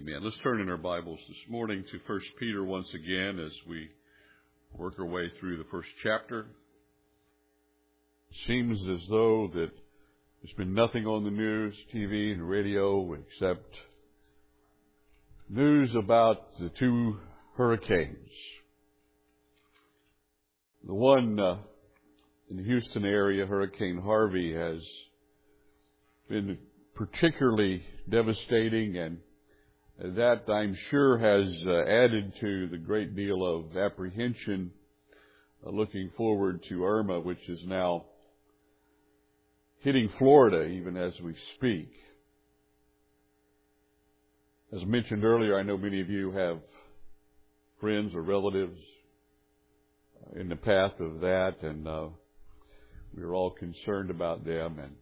Amen. Let's turn in our Bibles this morning to 1 Peter once again as we work our way through the first chapter. It seems as though that there's been nothing on the news, TV, and radio except news about the two hurricanes. The one in the Houston area, Hurricane Harvey, has been particularly devastating, and that, I'm sure, has added to the great deal of apprehension looking forward to Irma, which is now hitting Florida even as we speak. As mentioned earlier, I know many of you have friends or relatives in the path of that, and we're all concerned about them, and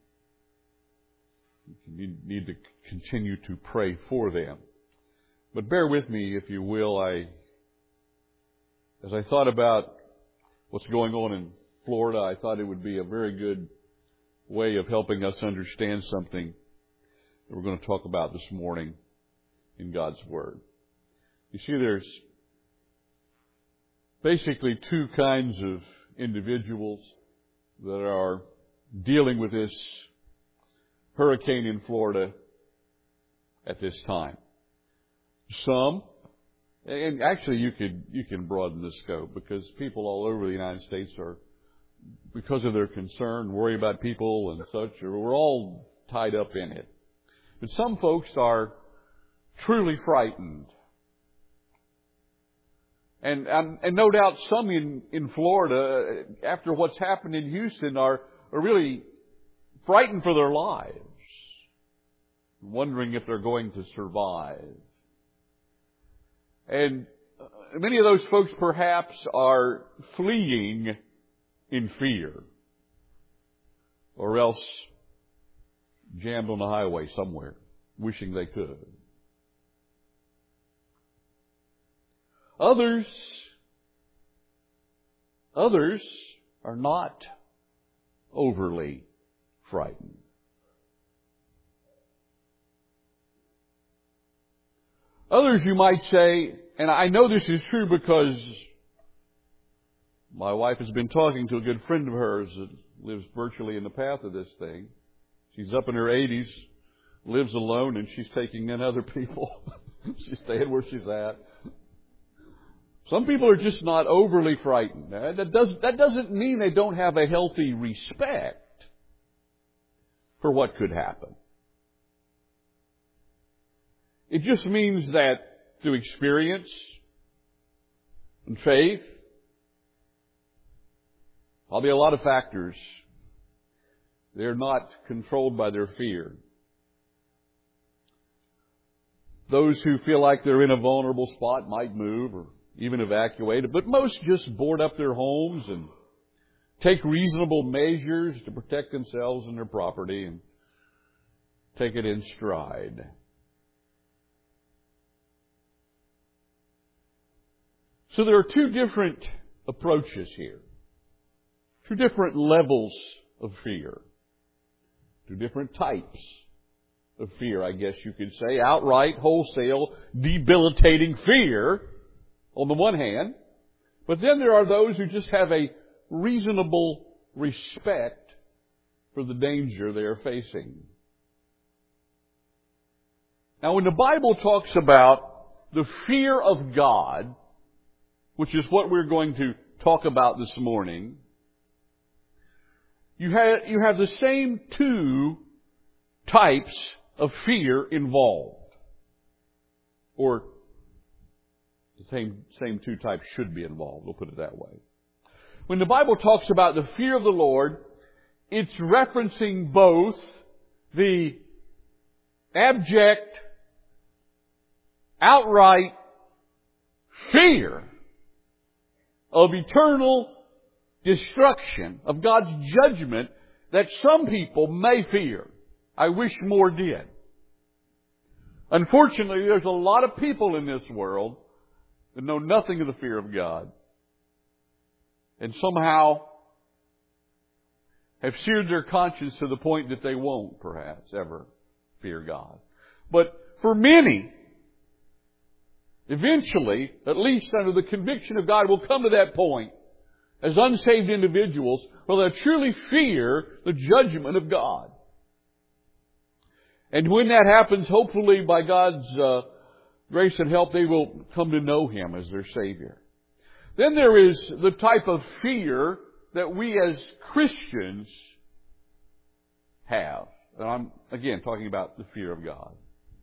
you need to continue to pray for them. But bear with me, if you will. As I thought about what's going on in Florida, I thought it would be a very good way of helping us understand something that we're going to talk about this morning in God's Word. You see, there's basically two kinds of individuals that are dealing with this hurricane in Florida at this time. Some, and actually you can broaden the scope, because people all over the United States are, because of their concern, worry about people and such, we're all tied up in it. But some folks are truly frightened. And no doubt some in Florida, after what's happened in Houston, are really frightened for their lives, wondering if they're going to survive. And many of those folks perhaps are fleeing in fear, or else jammed on the highway somewhere, wishing they could. Others are not overly frightened. Others, you might say, and I know this is true because my wife has been talking to a good friend of hers that lives virtually in the path of this thing. She's up in her 80s, lives alone, and she's taking in other people. She's staying where she's at. Some people are just not overly frightened. That doesn't mean they don't have a healthy respect for what could happen. It just means that through experience and faith, probably a lot of factors, they're not controlled by their fear. Those who feel like they're in a vulnerable spot might move or even evacuate, but most just board up their homes and take reasonable measures to protect themselves and their property and take it in stride. So there are two different approaches here. Two different levels of fear. Two different types of fear, I guess you could say. Outright, wholesale, debilitating fear on the one hand. But then there are those who just have a reasonable respect for the danger they are facing. Now, when the Bible talks about the fear of God, which is what we're going to talk about this morning, you have the same two types of fear involved. Or the same two types should be involved, we'll put it that way. When the Bible talks about the fear of the Lord, it's referencing both the abject, outright fear of eternal destruction, of God's judgment that some people may fear. I wish more did. Unfortunately, there's a lot of people in this world that know nothing of the fear of God, and somehow have seared their conscience to the point that they won't, perhaps, ever fear God. But for many, eventually, at least under the conviction of God, will come to that point as unsaved individuals where they'll truly fear the judgment of God. And when that happens, hopefully by God's grace and help, they will come to know Him as their Savior. Then there is the type of fear that we as Christians have. And I'm, again, talking about the fear of God.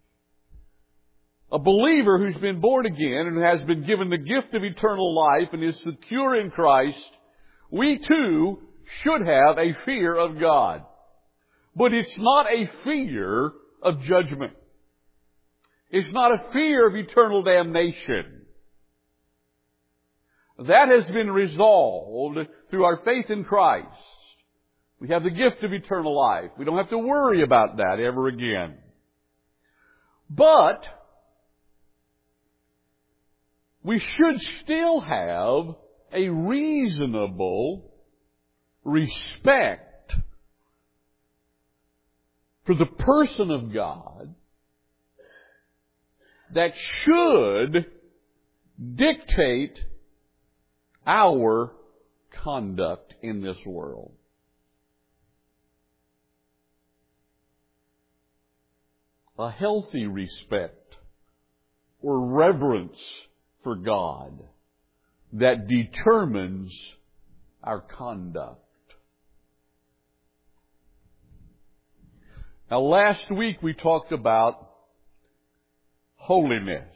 A believer who's been born again and has been given the gift of eternal life and is secure in Christ, we too should have a fear of God. But it's not a fear of judgment. It's not a fear of eternal damnation. That has been resolved through our faith in Christ. We have the gift of eternal life. We don't have to worry about that ever again. But we should still have a reasonable respect for the person of God that should dictate our conduct in this world. A healthy respect or reverence for God that determines our conduct. Now, last week we talked about holiness.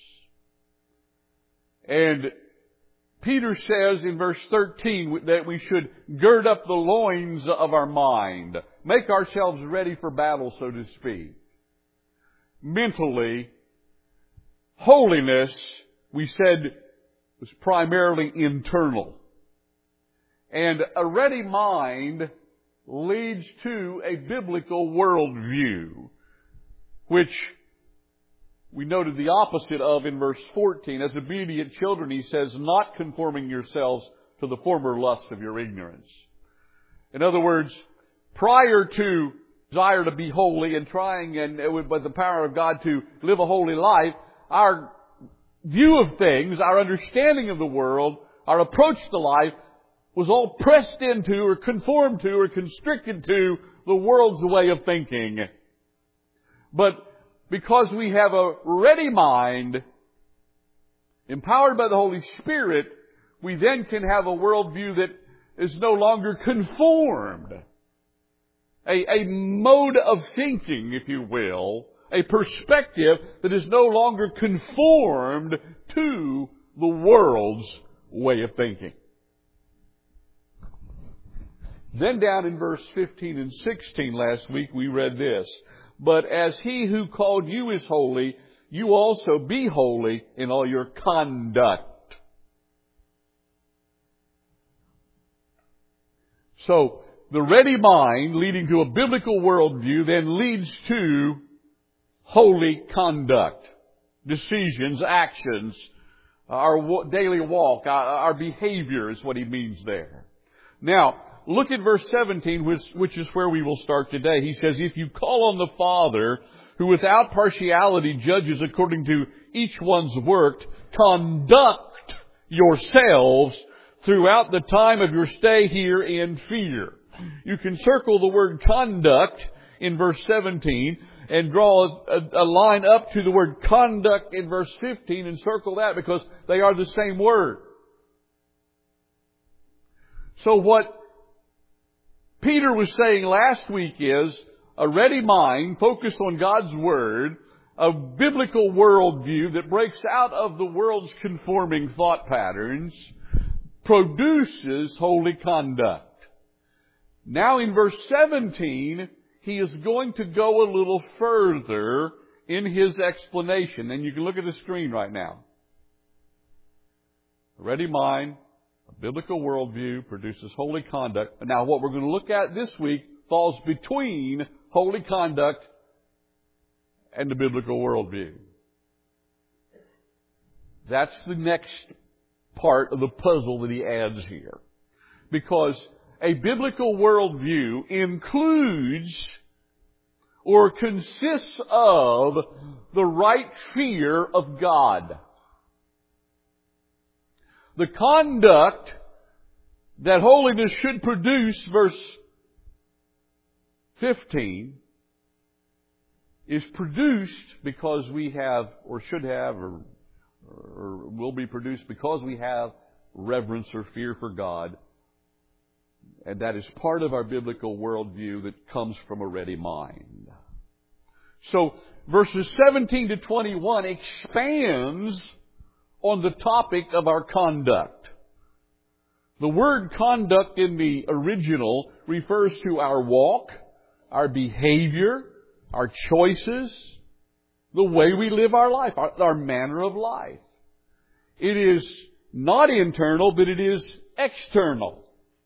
And Peter says in verse 13 that we should gird up the loins of our mind, make ourselves ready for battle, so to speak. Mentally, holiness, we said, was primarily internal. And a ready mind leads to a biblical worldview, which we noted the opposite of in verse 14. As obedient children, he says, not conforming yourselves to the former lusts of your ignorance. In other words, prior to desire to be holy and trying and by the power of God to live a holy life, our view of things, our understanding of the world, our approach to life was all pressed into or conformed to or constricted to the world's way of thinking. But because we have a ready mind, empowered by the Holy Spirit, we then can have a worldview that is no longer conformed. A mode of thinking, if you will, a perspective that is no longer conformed to the world's way of thinking. Then down in verse 15 and 16 last week we read this. But as He who called you is holy, you also be holy in all your conduct. So, the ready mind leading to a biblical worldview then leads to holy conduct. Decisions, actions, our daily walk, our behavior is what he means there. Now, look at verse 17, which is where we will start today. He says, if you call on the Father, who without partiality judges according to each one's work, conduct yourselves throughout the time of your stay here in fear. You can circle the word conduct in verse 17 and draw a line up to the word conduct in verse 15 and circle that because they are the same word. So what Peter was saying last week is a ready mind focused on God's Word, a biblical worldview that breaks out of the world's conforming thought patterns, produces holy conduct. Now in verse 17, he is going to go a little further in his explanation. And you can look at the screen right now. A ready mind, a biblical worldview produces holy conduct. Now what we're going to look at this week falls between holy conduct and the biblical worldview. That's the next part of the puzzle that he adds here. Because a biblical worldview includes or consists of the right fear of God. The conduct that holiness should produce, verse 15, is produced because we have, or should have, or will be produced because we have reverence or fear for God. And that is part of our biblical worldview that comes from a ready mind. So, verses 17 to 21 expands on the topic of our conduct. The word conduct in the original refers to our walk, our behavior, our choices, the way we live our life, our manner of life. It is not internal, but it is external.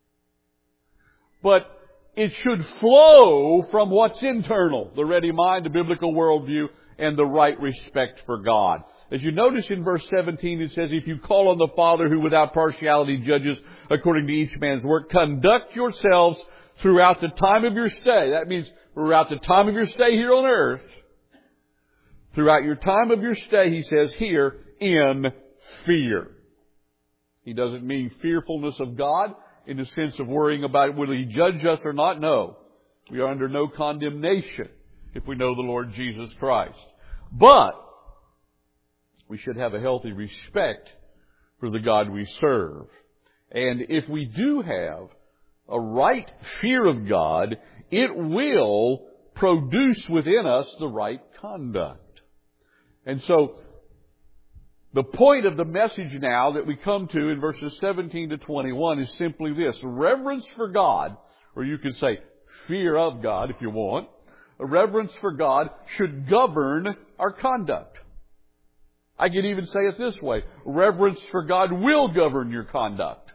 But it should flow from what's internal, the ready mind, the biblical worldview, and the right respect for God. As you notice in verse 17, it says, if you call on the Father who without partiality judges according to each man's work, conduct yourselves throughout the time of your stay. That means throughout the time of your stay here on earth. Throughout your time of your stay, he says here, in fear. He doesn't mean fearfulness of God in the sense of worrying about will He judge us or not. No. We are under no condemnation if we know the Lord Jesus Christ. But we should have a healthy respect for the God we serve. And if we do have a right fear of God, it will produce within us the right conduct. And so, the point of the message now that we come to in verses 17 to 21 is simply this. Reverence for God, or you could say fear of God if you want. A reverence for God should govern our conduct. I could even say it this way. Reverence for God will govern your conduct.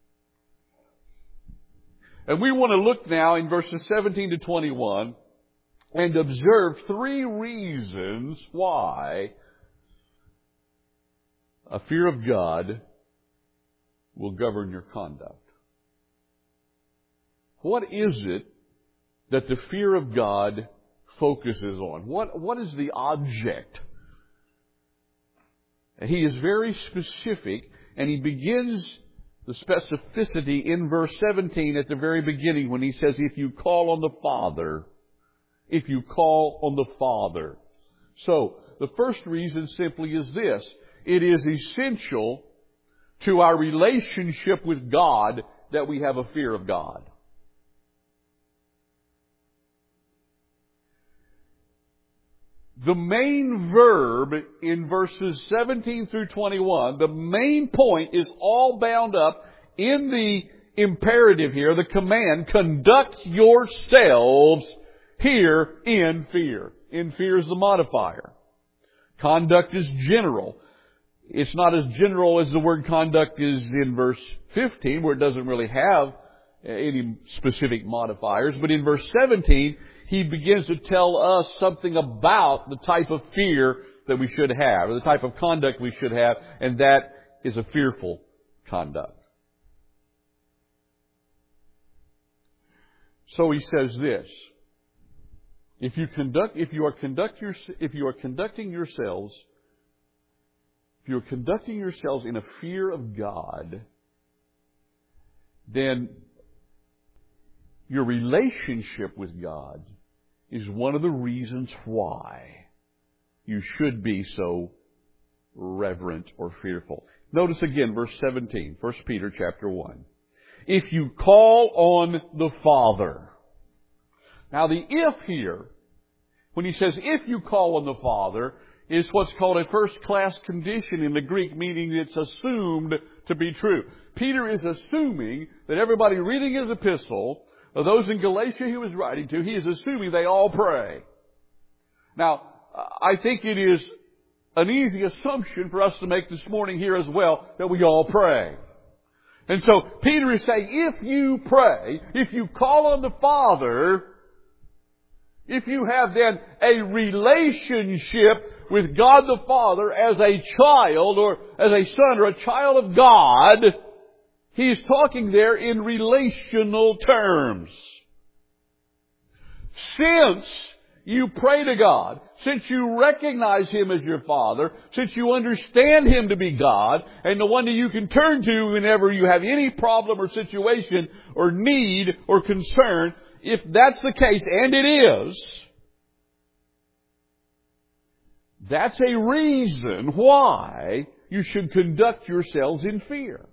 And we want to look now in verses 17 to 21 and observe three reasons why a fear of God will govern your conduct. What is it that the fear of God focuses on? What is the object? He is very specific, and he begins the specificity in verse 17 at the very beginning when he says, if you call on the Father. If you call on the Father. So, the first reason simply is this. It is essential to our relationship with God that we have a fear of God. The main verb in verses 17 through 21, the main point is all bound up in the imperative here, the command, conduct yourselves here in fear. In fear is the modifier. Conduct is general. It's not as general as the word conduct is in verse 15, where it doesn't really have any specific modifiers. But in verse 17, he begins to tell us something about the type of fear that we should have, or the type of conduct we should have, and that is a fearful conduct. So he says this. If you are conducting yourselves in a fear of God, then your relationship with God is one of the reasons why you should be so reverent or fearful. Notice again verse 17, 1 Peter chapter 1. If you call on the Father. Now the if here, when he says if you call on the Father, is what's called a first-class condition in the Greek, meaning it's assumed to be true. Peter is assuming that everybody reading his epistle, those in Galatia he was writing to, he is assuming they all pray. Now, I think it is an easy assumption for us to make this morning here as well, that we all pray. And so, Peter is saying, if you pray, if you call on the Father, if you have then a relationship with God the Father as a child or as a son or a child of God, he's talking there in relational terms. Since You pray to God. Since you recognize Him as your Father, since you understand Him to be God, and the one that you can turn to whenever you have any problem or situation or need or concern, if that's the case, and it is, that's a reason why you should conduct yourselves in fear.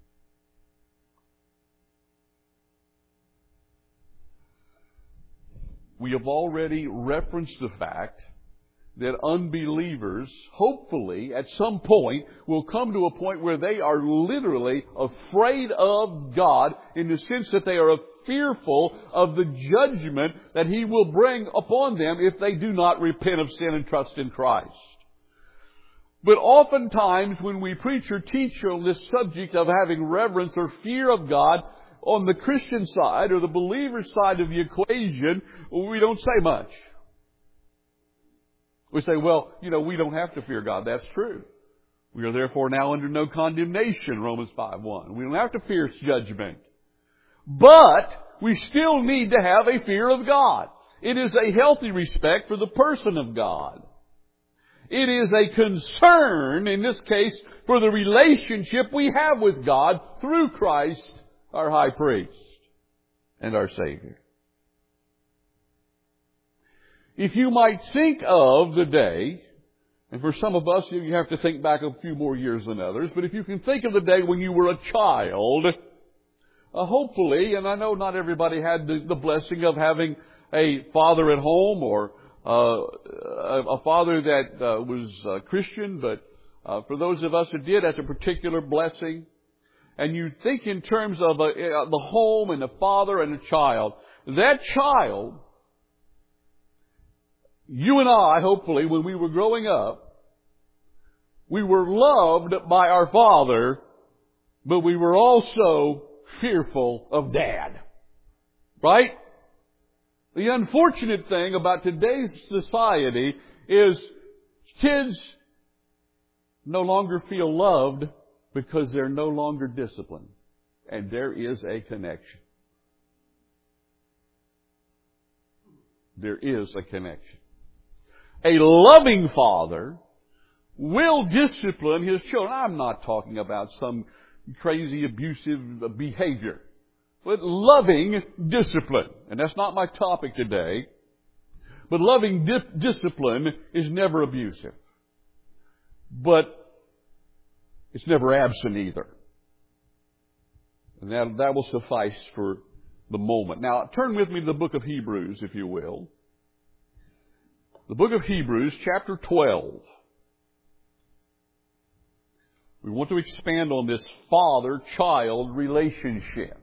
We have already referenced the fact that unbelievers, hopefully, at some point, will come to a point where they are literally afraid of God in the sense that they are fearful of the judgment that He will bring upon them if they do not repent of sin and trust in Christ. But oftentimes when we preach or teach on this subject of having reverence or fear of God, on the Christian side or the believer side of the equation, we don't say much. We say, well, we don't have to fear God. That's true. We are therefore now under no condemnation, Romans 5:1. We don't have to fear judgment. But we still need to have a fear of God. It is a healthy respect for the person of God. It is a concern, in this case, for the relationship we have with God through Christ, our high priest and our Savior. If you might think of the day, and for some of us you have to think back a few more years than others, but if you can think of the day when you were a child, hopefully, and I know not everybody had the blessing of having a father at home or a father that was Christian, but for those of us who did, that's a particular blessing. And you think in terms of the home and the father and the child. That child, you and I, hopefully, when we were growing up, we were loved by our father, but we were also fearful of Dad. Right? The unfortunate thing about today's society is kids no longer feel loved because they're no longer disciplined. And there is a connection. There is a connection. A loving father will discipline his children. I'm not talking about some crazy abusive behavior, but loving discipline. And that's not my topic today. But loving discipline is never abusive. But it's never absent either. And that will suffice for the moment. Now, turn with me to the book of Hebrews, if you will. The book of Hebrews, chapter 12. We want to expand on this father-child relationship.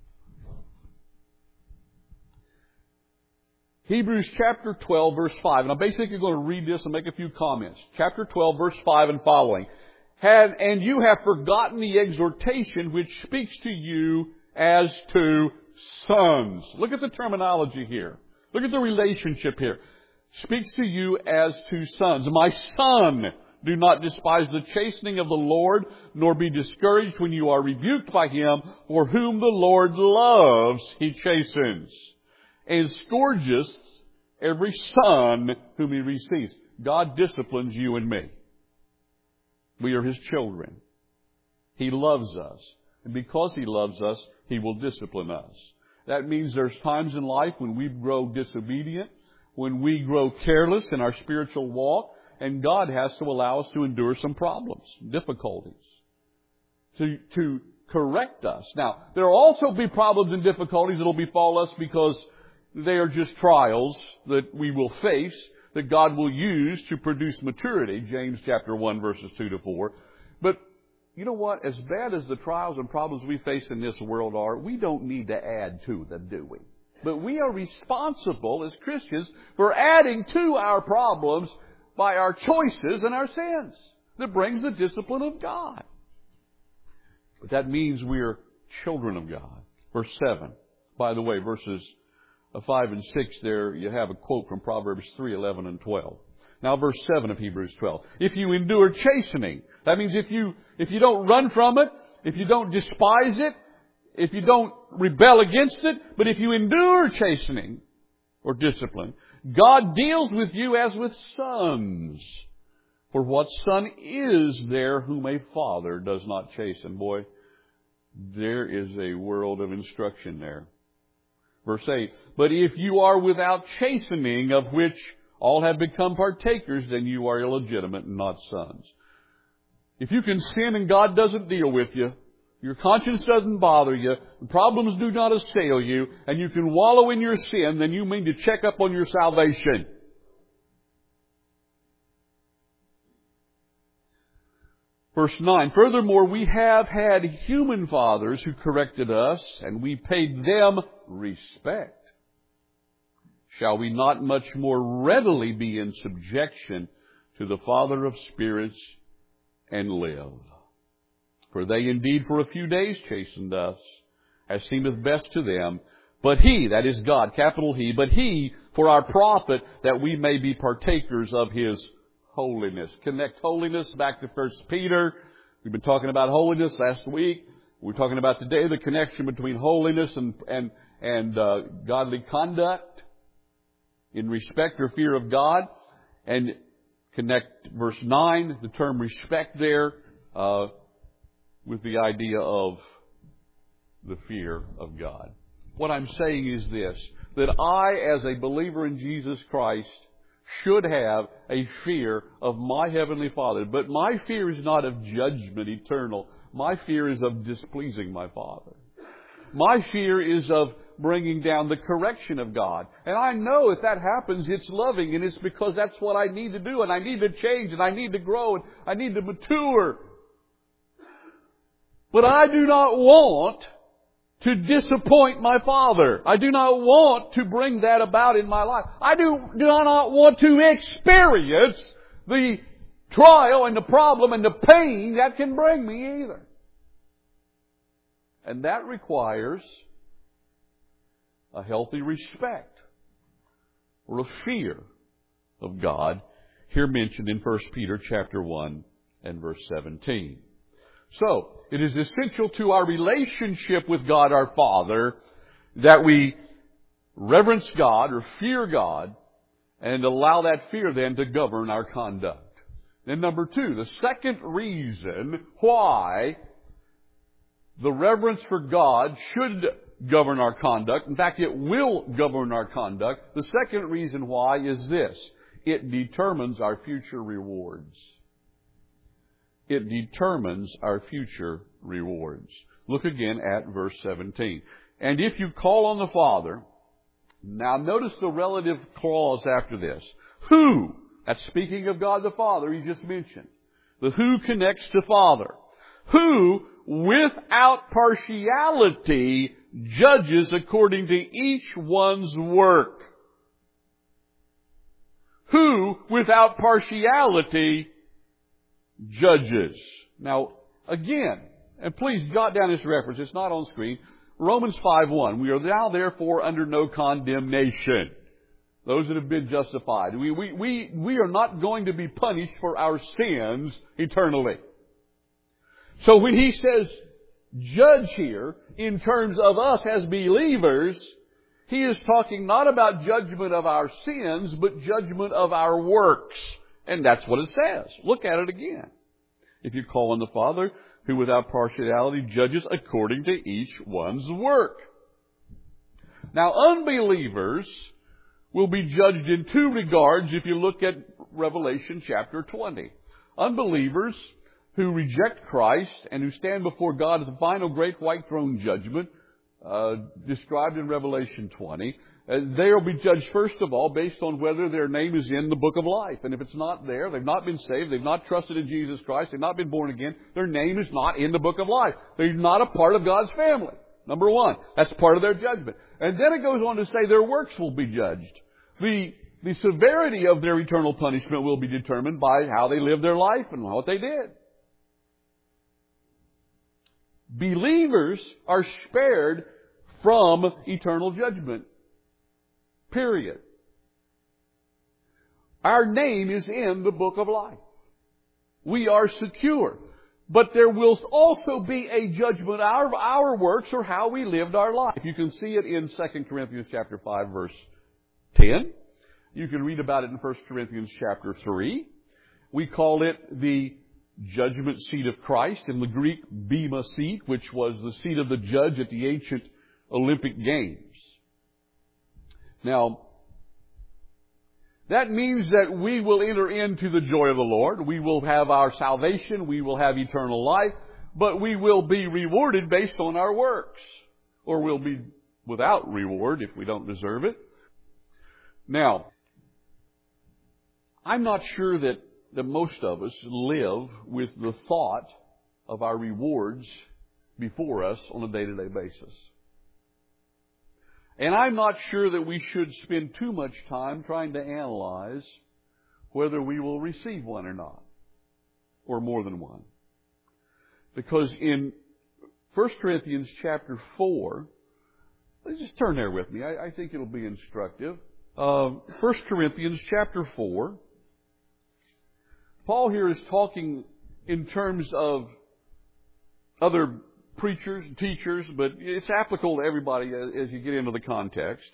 Hebrews chapter 12, verse 5. And I'm basically going to read this and make a few comments. Chapter 12, verse 5 and following. And you have forgotten the exhortation which speaks to you as to sons. Look at the terminology here. Look at the relationship here. Speaks to you as to sons. My son, do not despise the chastening of the Lord, nor be discouraged when you are rebuked by Him, for whom the Lord loves, He chastens, and scourges every son whom He receives. God disciplines you and me. We are His children. He loves us. And because He loves us, He will discipline us. That means there's times in life when we grow disobedient, when we grow careless in our spiritual walk, and God has to allow us to endure some problems, difficulties, to correct us. Now, there will also be problems and difficulties that will befall us because they are just trials that we will face, that God will use to produce maturity, James chapter 1, verses 2 to 4. But you know what? As bad as the trials and problems we face in this world are, we don't need to add to them, do we? But we are responsible as Christians for adding to our problems by our choices and our sins. That brings the discipline of God. But that means we are children of God. Verse 7. By the way, verses 5 and 6 there, you have a quote from Proverbs 3, 11 and 12. Now verse 7 of Hebrews 12. If you endure chastening, that means if you don't run from it, if you don't despise it, if you don't rebel against it, but if you endure chastening or discipline, God deals with you as with sons. For what son is there whom a father does not chasten? Boy, there is a world of instruction there. Verse 8, but if you are without chastening, of which all have become partakers, then you are illegitimate and not sons. If you can sin and God doesn't deal with you, your conscience doesn't bother you, the problems do not assail you, and you can wallow in your sin, then you mean to check up on your salvation. Verse 9, furthermore, we have had human fathers who corrected us, and we paid them respect. Shall we not much more readily be in subjection to the Father of spirits and live? For they indeed for a few days chastened us, as seemeth best to them. But He, that is God, capital He, but He for our profit, that we may be partakers of His holiness. Connect holiness back to 1 Peter. We've been talking about holiness last week. We're talking about today the connection between holiness and godly conduct in respect or fear of God. And connect verse 9, the term respect there, with the idea of the fear of God. What I'm saying is this, that I, as a believer in Jesus Christ, should have a fear of my Heavenly Father. But my fear is not of judgment eternal. My fear is of displeasing my Father. My fear is of bringing down the correction of God. And I know if that happens, it's loving, and it's because that's what I need to do, and I need to change, and I need to grow, and I need to mature. But I do not want to disappoint my Father. I do not want to bring that about in my life. I do not want to experience the trial and the problem and the pain that can bring me either. And that requires a healthy respect or a fear of God, here mentioned in 1 Peter chapter 1 and verse 17. So, it is essential to our relationship with God our Father that we reverence God or fear God and allow that fear then to govern our conduct. Then number 2, the second reason why the reverence for God should govern our conduct. In fact, it will govern our conduct. The second reason why is this. It determines our future rewards. It determines our future rewards. Look again at verse 17. And if you call on the Father, now notice the relative clause after this. Who? That's speaking of God the Father he just mentioned. The who connects to Father. Who, without partiality, judges according to each one's work. Who, without partiality, judges. Now, again, and please jot down this reference. It's not on screen. Romans 5:1. We are now therefore under no condemnation. Those that have been justified. We are not going to be punished for our sins eternally. So when he says judge here, in terms of us as believers, he is talking not about judgment of our sins, but judgment of our works. And that's what it says. Look at it again. If you call on the Father, who without partiality judges according to each one's work. Now, unbelievers will be judged in 2 regards if you look at Revelation chapter 20. Unbelievers who reject Christ and who stand before God at the final great white throne judgment, described in Revelation 20, they will be judged first of all based on whether their name is in the book of life. And if it's not there, they've not been saved, they've not trusted in Jesus Christ, they've not been born again, their name is not in the book of life. They're not a part of God's family. Number 1. That's part of their judgment. And then it goes on to say their works will be judged. The severity of their eternal punishment will be determined by how they lived their life and what they did. Believers are spared from eternal judgment. Period. Our name is in the book of life. We are secure. But there will also be a judgment of our works or how we lived our life. You can see it in 2 Corinthians chapter 5 verse 10. You can read about it in 1 Corinthians chapter 3. We call it the judgment seat of Christ, in the Greek bema seat, which was the seat of the judge at the ancient Olympic Games. Now, that means that we will enter into the joy of the Lord. We will have our salvation. We will have eternal life. But we will be rewarded based on our works. Or we'll be without reward if we don't deserve it. Now, I'm not sure that most of us live with the thought of our rewards before us on a day-to-day basis. And I'm not sure that we should spend too much time trying to analyze whether we will receive one or not, or more than one. Because in 1 Corinthians chapter 4, let's just turn there with me. I think it'll be instructive. 1 Corinthians chapter 4, Paul here is talking in terms of other preachers and teachers, but it's applicable to everybody as you get into the context.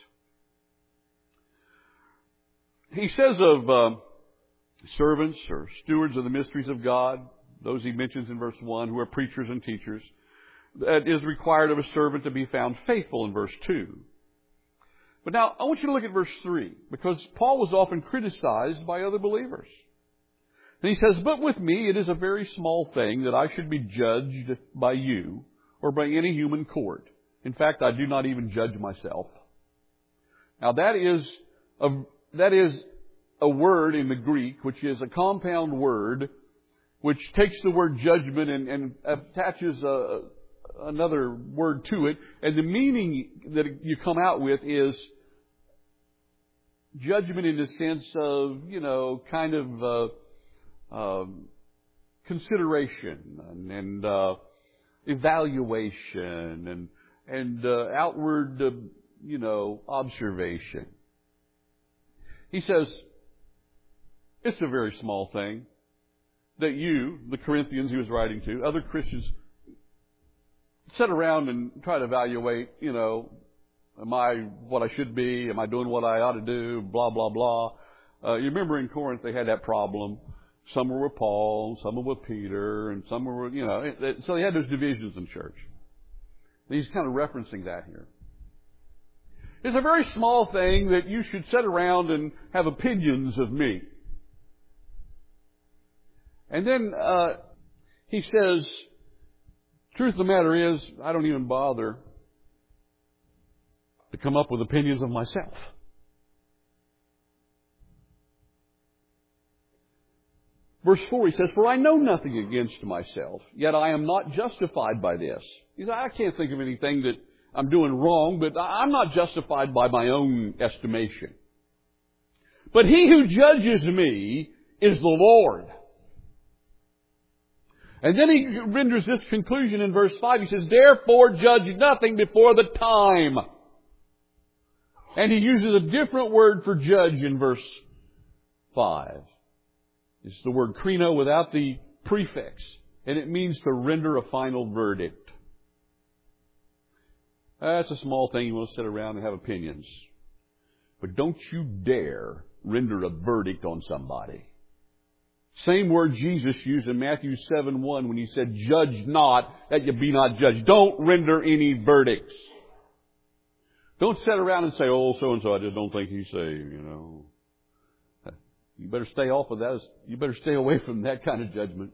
He says of servants or stewards of the mysteries of God, those he mentions in verse 1, who are preachers and teachers, that is required of a servant to be found faithful in verse 2. But now, I want you to look at verse 3, because Paul was often criticized by other believers. And he says, "But with me it is a very small thing that I should be judged by you or by any human court. In fact, I do not even judge myself." Now that is a word in the Greek, which is a compound word, which takes the word judgment and attaches another word to it. And the meaning that you come out with is judgment in the sense of, kind of consideration and evaluation and outward, observation. He says, it's a very small thing that you, the Corinthians he was writing to, other Christians, sit around and try to evaluate, am I what I should be? Am I doing what I ought to do? Blah, blah, blah. You remember in Corinth they had that problem. Some were with Paul, some were with Peter, and some were, so they had those divisions in church. And he's kind of referencing that here. It's a very small thing that you should sit around and have opinions of me. And then he says, truth of the matter is, I don't even bother to come up with opinions of myself. Verse 4, he says, "For I know nothing against myself, yet I am not justified by this." He says, I can't think of anything that I'm doing wrong, but I'm not justified by my own estimation. "But he who judges me is the Lord." And then he renders this conclusion in verse 5. He says, "Therefore judge nothing before the time." And he uses a different word for judge in verse 5. It's the word krino without the prefix. And it means to render a final verdict. That's a small thing. You want to sit around and have opinions. But don't you dare render a verdict on somebody. Same word Jesus used in Matthew 7:1 when he said, "Judge not, that you be not judged." Don't render any verdicts. Don't sit around and say, "Oh, so-and-so, I just don't think he's saved, You better stay off of that. You better stay away from that kind of judgment.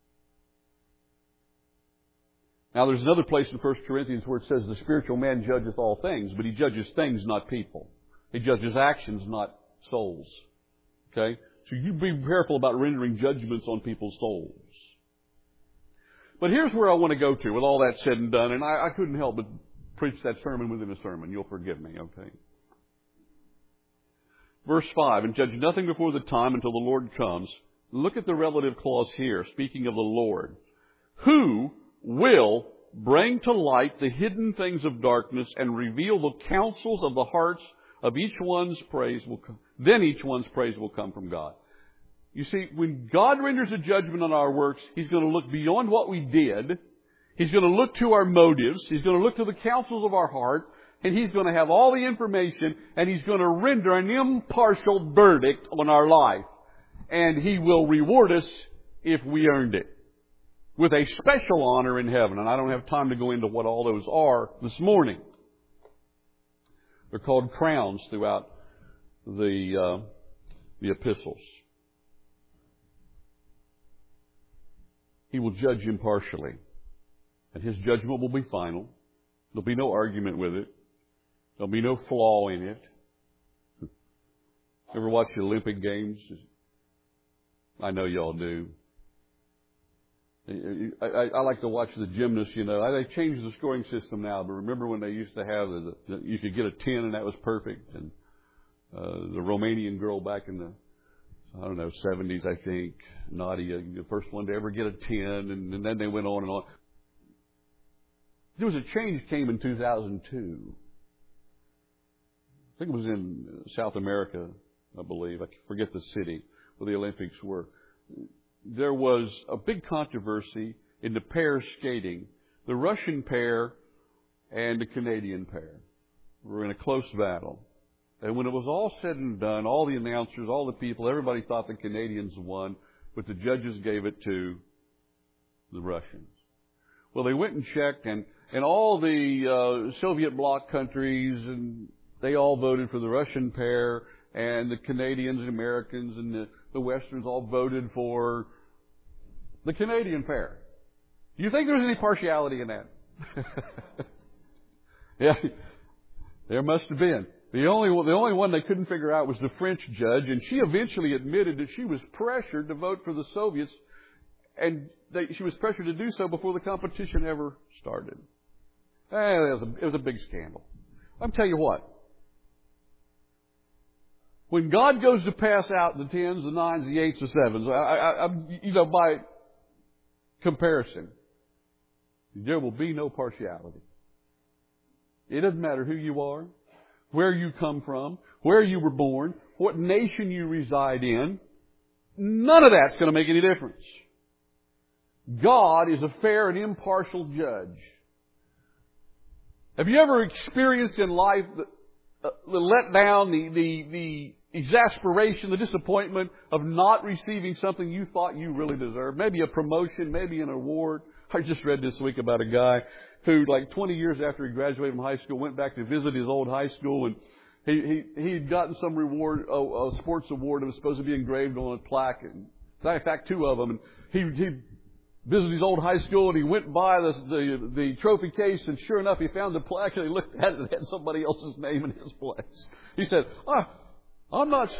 Now, there's another place in 1 Corinthians where it says the spiritual man judgeth all things, but he judges things, not people. He judges actions, not souls. Okay? So you be careful about rendering judgments on people's souls. But here's where I want to go to with all that said and done, and I couldn't help but preach that sermon within a sermon. You'll forgive me, okay? Verse 5, "And judge nothing before the time until the Lord comes." Look at the relative clause here, speaking of the Lord. "Who will bring to light the hidden things of darkness and reveal the counsels of the hearts of each one's praise will come. Then each one's praise will come from God." You see, when God renders a judgment on our works, He's going to look beyond what we did. He's going to look to our motives. He's going to look to the counsels of our heart. And He's going to have all the information, and He's going to render an impartial verdict on our life. And He will reward us if we earned it, with a special honor in heaven. And I don't have time to go into what all those are this morning. They're called crowns throughout the epistles. He will judge impartially, and His judgment will be final. There'll be no argument with it. There'll be no flaw in it. Ever watch the Olympic Games? I know y'all do. I like to watch the gymnasts, you know. They changed the scoring system now, but remember when they used to have you could get a 10 and that was perfect. And the Romanian girl back in the, 70s, I think, Nadia, the first one to ever get a 10, and then they went on and on. There was a change came in 2002. I think it was in South America, I believe. I forget the city where the Olympics were. There was a big controversy in the pair skating. The Russian pair and the Canadian pair were in a close battle. And when it was all said and done, all the announcers, all the people, everybody thought the Canadians won, but the judges gave it to the Russians. Well, they went and checked, and all the Soviet bloc countries, and they all voted for the Russian pair, and the Canadians and Americans and the Westerns all voted for the Canadian pair. Do you think there's any partiality in that? Yeah, there must have been. The only one they couldn't figure out was the French judge, and she eventually admitted that she was pressured to vote for the Soviets, and she was pressured to do so before the competition ever started. It was a big scandal. I'll tell you what. When God goes to pass out the 10s, the 9s, the 8s, the 7s, by comparison, there will be no partiality. It doesn't matter who you are, where you come from, where you were born, what nation you reside in. None of that's going to make any difference. God is a fair and impartial judge. Have you ever experienced in life the letdown, the exasperation, the disappointment of not receiving something you thought you really deserved? Maybe a promotion, maybe an award. I just read this week about a guy who, 20 years after he graduated from high school, went back to visit his old high school, and he had gotten some reward, a sports award that was supposed to be engraved on a plaque. And in fact, 2 of them. And he visited his old high school, and he went by the trophy case, and sure enough, he found the plaque, and he looked at it and it had somebody else's name in his place. He said, I'm not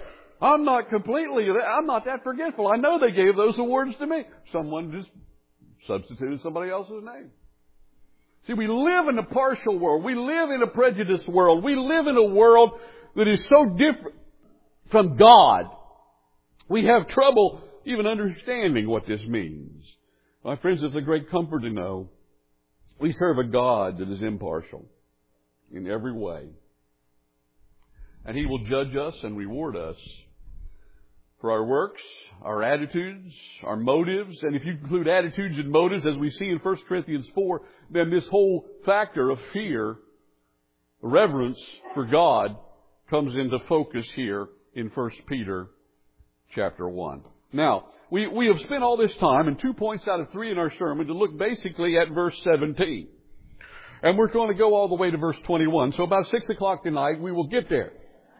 that forgetful. I know they gave those awards to me. Someone just substituted somebody else's name. See, we live in a partial world. We live in a prejudiced world. We live in a world that is so different from God. We have trouble even understanding what this means. My friends, it's a great comfort to know we serve a God that is impartial in every way. And He will judge us and reward us for our works, our attitudes, our motives. And if you include attitudes and motives, as we see in 1 Corinthians 4, then this whole factor of fear, reverence for God, comes into focus here in 1 Peter chapter 1. Now, we have spent all this time, and 2 points out of 3 in our sermon, to look basically at verse 17. And we're going to go all the way to verse 21. So about 6 o'clock tonight, we will get there.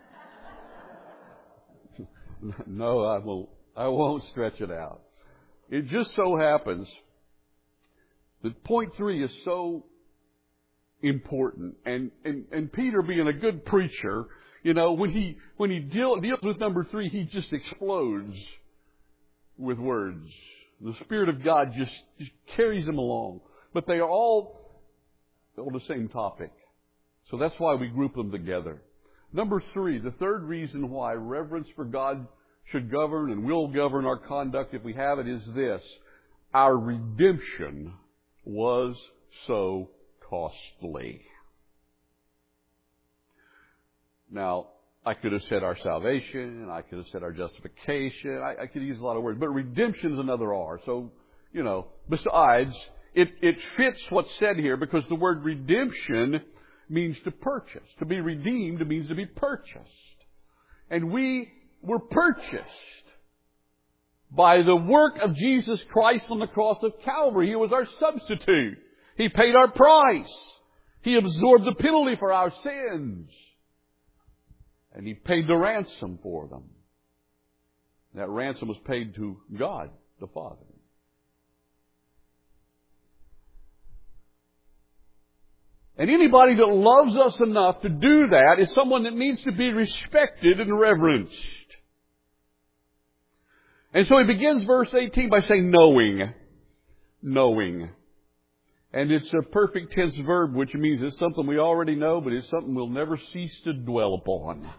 No, I won't stretch it out. It just so happens that point 3 is so important. And Peter, being a good preacher, when he deals with number 3, he just explodes with words. The Spirit of God just carries them along. But they are all on the same topic. So that's why we group them together. Number 3, the third reason why reverence for God should govern and will govern our conduct if we have it is this: our redemption was so costly. Now, I could have said our salvation, I could have said our justification, I could use a lot of words, but redemption's another R. So, besides, it fits what's said here, because the word redemption means to purchase. To be redeemed means to be purchased. And we were purchased by the work of Jesus Christ on the cross of Calvary. He was our substitute. He paid our price. He absorbed the penalty for our sins. And He paid the ransom for them. That ransom was paid to God, the Father. And anybody that loves us enough to do that is someone that needs to be respected and reverenced. And so he begins verse 18 by saying, knowing. Knowing. And it's a perfect tense verb, which means it's something we already know, but it's something we'll never cease to dwell upon.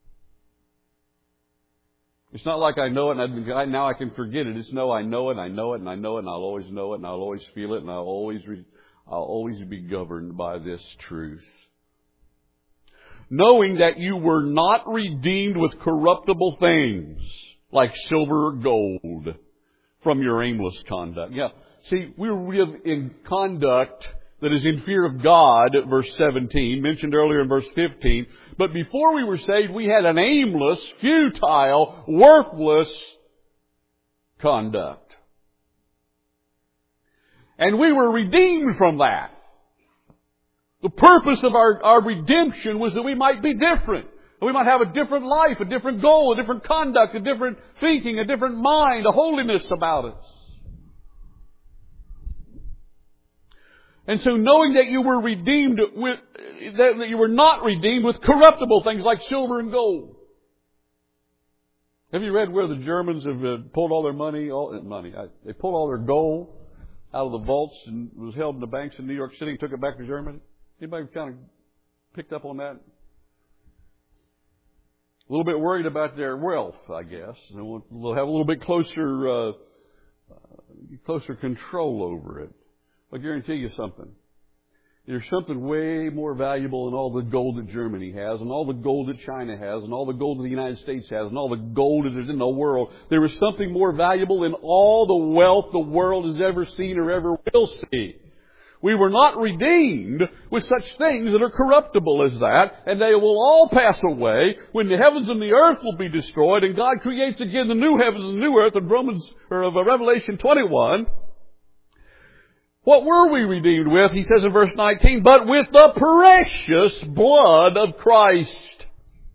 It's not like I know it and now I can forget it. It's no, I know it, I know it, and I know it, and I'll always know it, and I'll always feel it, and I'll always be governed by this truth. Knowing that you were not redeemed with corruptible things, like silver or gold, from your aimless conduct. Yeah, see, we live in conduct that is in fear of God, verse 17, mentioned earlier in verse 15. But before we were saved, we had an aimless, futile, worthless conduct. And we were redeemed from that. The purpose of our redemption was that we might be different. That we might have a different life, a different goal, a different conduct, a different thinking, a different mind, a holiness about us. And so knowing that you were redeemed with, that you were not redeemed with corruptible things like silver and gold. Have you read where the Germans have pulled all their they pulled all their gold out of the vaults and was held in the banks in New York City and took it back to Germany? Anybody kind of picked up on that? A little bit worried about their wealth, I guess. And we'll have a little bit closer control over it. I guarantee you something. There's something way more valuable than all the gold that Germany has, and all the gold that China has, and all the gold that the United States has, and all the gold that is in the world. There is something more valuable than all the wealth the world has ever seen or ever will see. We were not redeemed with such things that are corruptible as that, and they will all pass away when the heavens and the earth will be destroyed, and God creates again the new heavens and the new earth of Revelation 21. What were we redeemed with? He says in verse 19, but with the precious blood of Christ.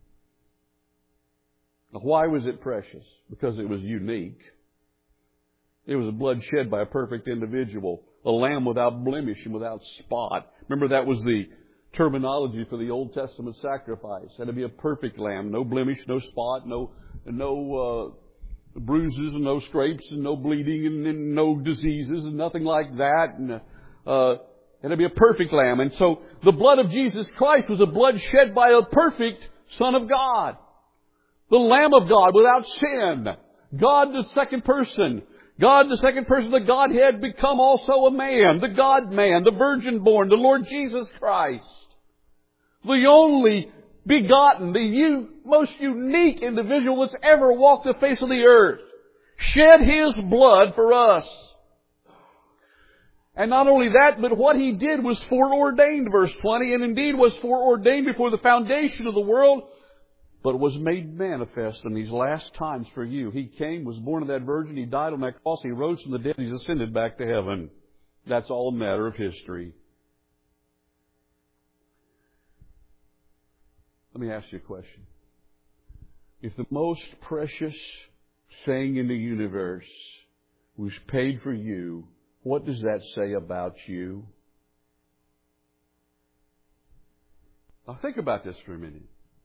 Now, why was it precious? Because it was unique. It was a blood shed by a perfect individual, a lamb without blemish and without spot. Remember, that was the terminology for the Old Testament sacrifice. It had to be a perfect lamb, no blemish, no spot, no bruises and no scrapes and no bleeding and no diseases and nothing like that. And it had to be a perfect lamb. And so the blood of Jesus Christ was a blood shed by a perfect Son of God. The Lamb of God without sin. God the second person. God the second person of the Godhead become also a man. The God-man, the virgin born, the Lord Jesus Christ. The only begotten, the most unique individual that's ever walked the face of the earth, shed His blood for us. And not only that, but what He did was foreordained, verse 20, and indeed was foreordained before the foundation of the world, but was made manifest in these last times for you. He came, was born of that virgin, He died on that cross, He rose from the dead, He's ascended back to heaven. That's all a matter of history. Let me ask you a question. If the most precious thing in the universe was paid for you, what does that say about you? Now think about this for a minute.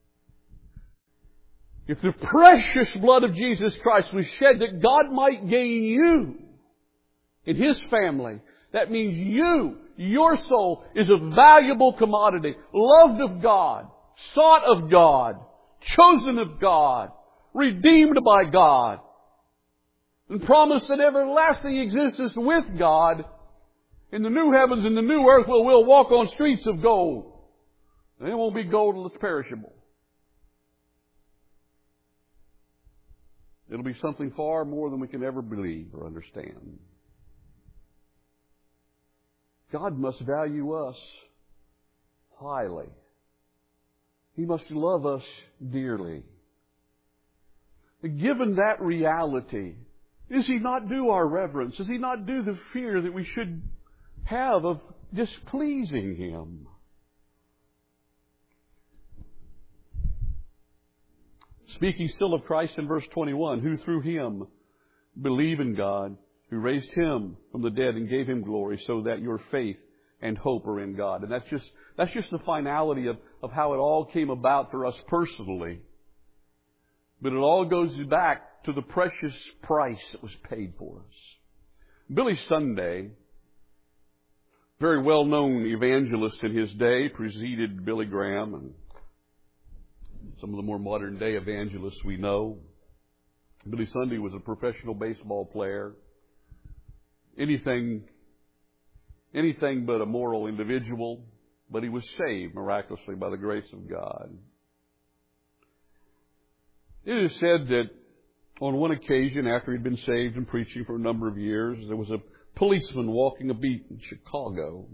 If the precious blood of Jesus Christ was shed that God might gain you in His family, that means your soul is a valuable commodity, loved of God, sought of God, chosen of God, redeemed by God, and promised an everlasting existence with God in the new heavens and the new earth where we'll walk on streets of gold. And it won't be gold that's perishable. It'll be something far more than we can ever believe or understand. God must value us highly. He must love us dearly. Given that reality, does He not do our reverence? Does He not do the fear that we should have of displeasing Him? Speaking still of Christ in verse 21, who through Him believe in God, who raised Him from the dead and gave Him glory, so that your faith and hope are in God. And that's just the finality of how it all came about for us personally. But it all goes back to the precious price that was paid for us. Billy Sunday, very well-known evangelist in his day, preceded Billy Graham and some of the more modern-day evangelists we know. Billy Sunday was a professional baseball player. Anything but a moral individual, but he was saved miraculously by the grace of God. It is said that on one occasion, after he'd been saved and preaching for a number of years, there was a policeman walking a beat in Chicago.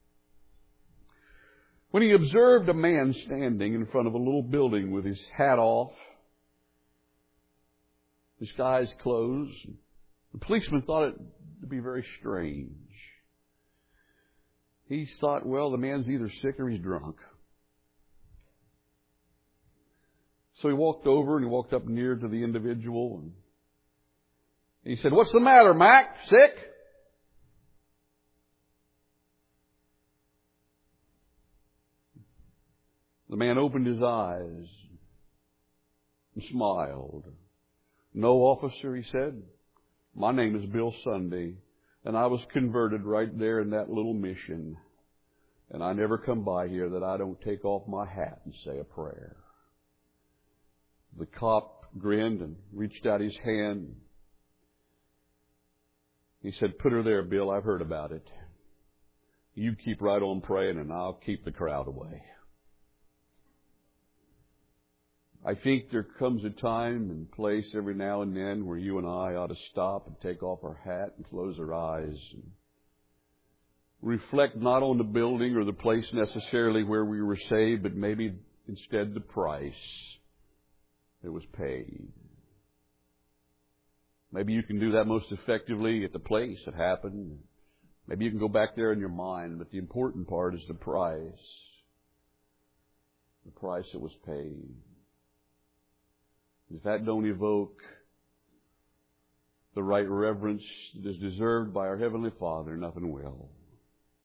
When he observed a man standing in front of a little building with his hat off, his eyes closed, the policeman thought it to be very strange. He thought, well, the man's either sick or he's drunk. So he walked over and he walked up near to the individual and he said, "What's the matter, Mac? Sick?" The man opened his eyes and smiled. "No, officer," he said. "My name is Bill Sunday, and I was converted right there in that little mission. And I never come by here that I don't take off my hat and say a prayer." The cop grinned and reached out his hand. He said, "Put her there, Bill. I've heard about it. You keep right on praying and I'll keep the crowd away." I think there comes a time and place every now and then where you and I ought to stop and take off our hat and close our eyes and reflect not on the building or the place necessarily where we were saved, but maybe instead the price that was paid. Maybe you can do that most effectively at the place it happened. Maybe you can go back there in your mind, but the important part is the price that was paid. If that don't evoke the right reverence that is deserved by our Heavenly Father, nothing will.